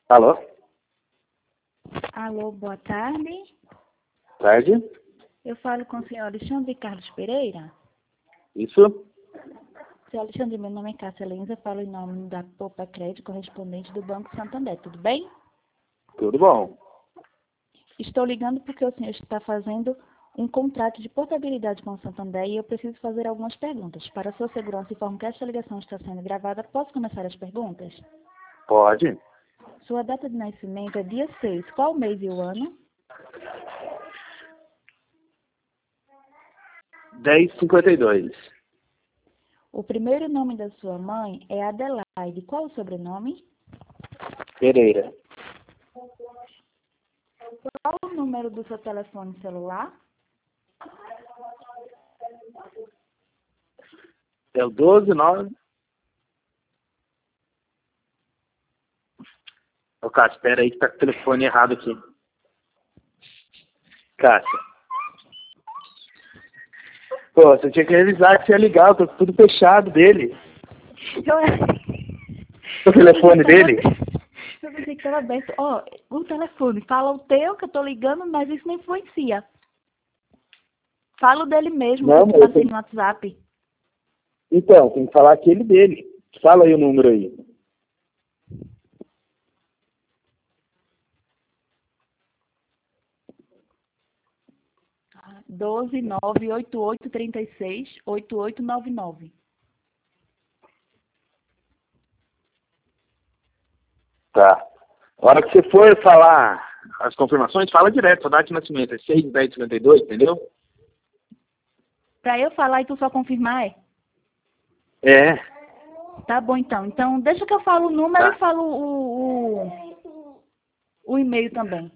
Alô? Alô, boa tarde. Tarde? Eu falo com o senhor Alexandre Carlos Pereira. Isso? Senhor Alexandre, meu nome é Cássia Lenza, falo em nome da Poupa Crédito, correspondente do Banco Santander, tudo bem? Tudo bom. Estou ligando porque o senhor está fazendo um contrato de portabilidade com o Santander e eu preciso fazer algumas perguntas. Para a sua segurança, informo que esta ligação está sendo gravada. Posso começar as perguntas? Pode. Sua data de nascimento é dia 6. Qual o mês e o ano? 10:52. O primeiro nome da sua mãe é Adelaide. Qual o sobrenome? Pereira. Qual o número do seu telefone celular? É o 12:9. Ô, Cássio, espera aí que tá com o telefone errado aqui. Cássio. Pô, você tinha que revisar que você ia ligar, eu tô tudo fechado dele. O telefone dele? Eu pensei que estava aberto. Ó, o telefone, fala o teu que eu tô ligando, mas isso não influencia. Fala o dele mesmo, Não, que eu mas passei no WhatsApp. Então, tem que falar aquele dele. Fala aí o número aí. 12988368899. Tá. A hora que você for falar as confirmações, fala direto. A data de nascimento é 6/10/52, entendeu? Pra eu falar e tu só confirmar, é? É. Tá bom, então. Então, deixa que eu falo o número Tá. e falo o e-mail também.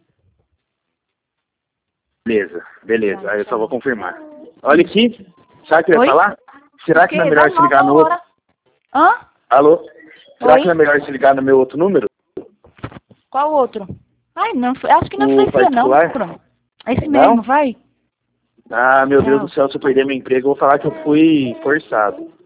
Beleza. Aí eu só vou confirmar. Olha aqui. Sabe o que eu ia Oi? falar? Será que não é melhor se ligar no outro? Hã? Alô? Será Oi? que não é melhor se ligar no meu outro número? Qual outro? Ai, não, acho que não O influencia não, particular? Bruno. Esse Não? mesmo, vai. Ah, meu Deus do Tchau. céu, se eu perder meu emprego, eu vou falar que eu fui forçado.